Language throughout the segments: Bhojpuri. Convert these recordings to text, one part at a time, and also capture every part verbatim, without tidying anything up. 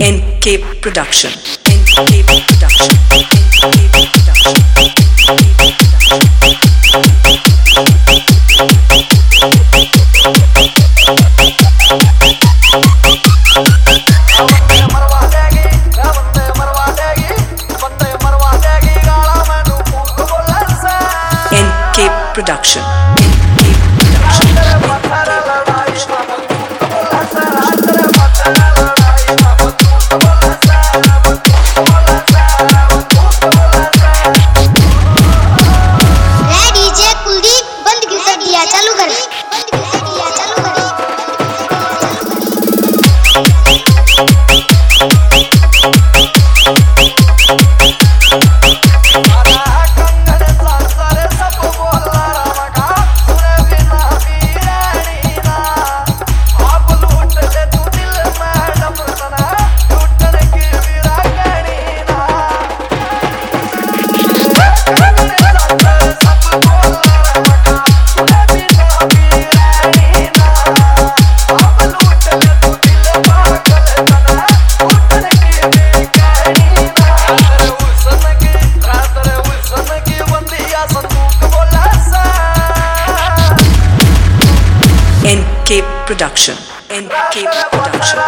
N K Production. N K Production. N K Production. N K Production. DJ Kuldeep बंद क्यों कर दिया? चालू कर बंद क्यों कर दिया? चालू कर N K Production. N K Production.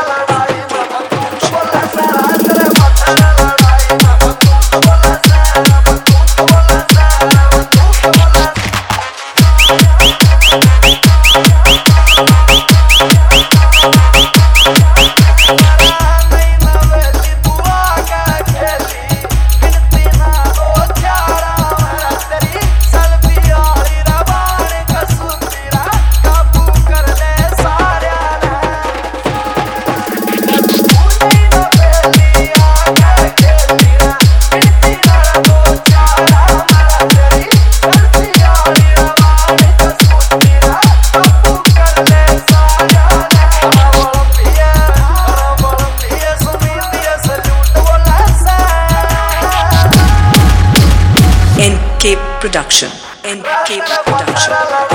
N K Production. N K Production.